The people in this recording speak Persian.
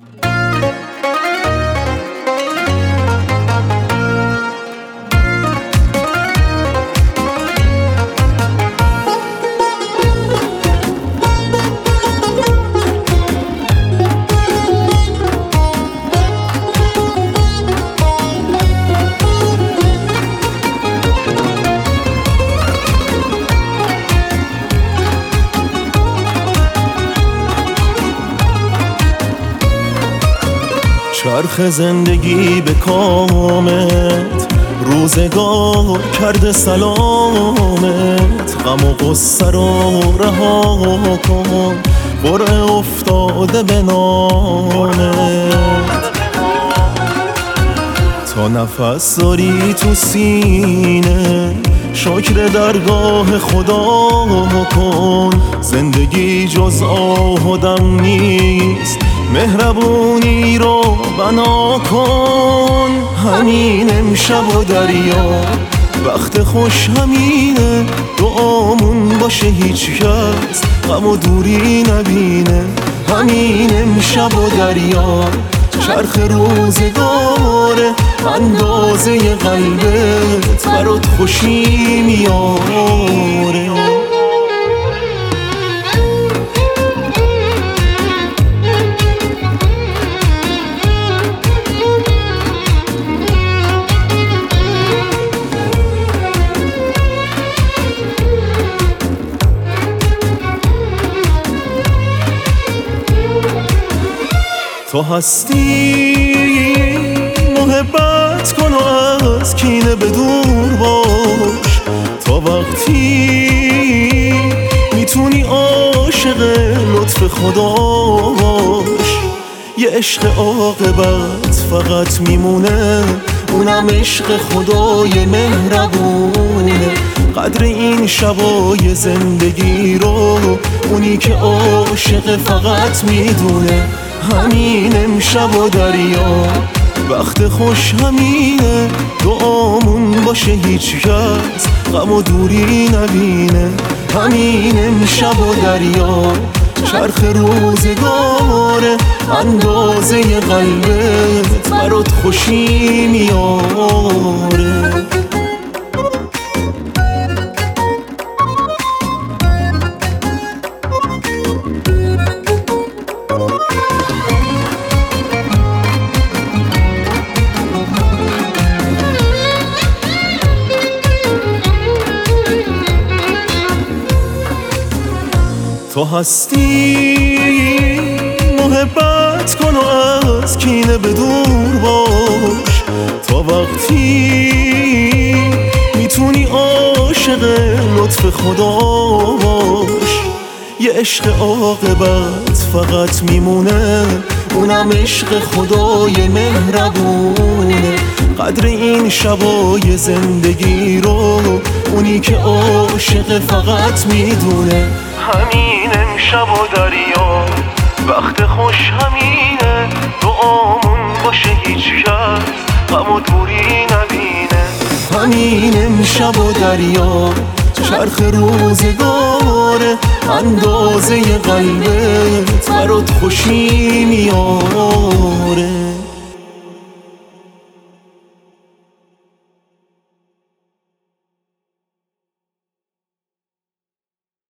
چرخ زندگی به کامت روزگار کرده سلامت. غم و غصه رو رها کن، قرعه افتاده به نامت. تا نفس داری تو سینه شکر درگاه خدا کن. زندگی جز آهدم نیست، مهربونی رو بنا کن. همین امشب و دریا وقت خوش همینه، دعامون باشه هیچ کس غم و دوری نبینه. همین امشب و دریا چرخ روزگاره، اندازه قلبت برات خوشی میاره. تو هستی محبت کن و از کینه به دور باش. تا وقتی میتونی عاشق لطف خدا باش. یه عشق عاقبت فقط میمونه، اونم عشق خدای مهربونه. قدر این شبای زندگی رو اونی که عاشق فقط میدونه. همین امشب و دریا وقت خوش همینه، دعامون باشه هیچ کس غم و دوری نبینه. همین امشب و دریا چرخ روزگاره، اندازه قلبت برات خوشی میاره. تو هستی محبت کن و از کینه به دور باش. تا وقتی میتونی عاشق لطف خدا باش. یه عشق عاقبت فقط میمونه، اونم عشق خدای مهربونه. قدر این شبای زندگی رو اونی که عاشق فقط میدونه. همین امشب و دریا وقت خوش همینه، دعامون باشه هیچ کس غم و دوری نبینه. همین امشب و دریا چرخ روزگاره، اندازه قلبت برات خوشی میاره.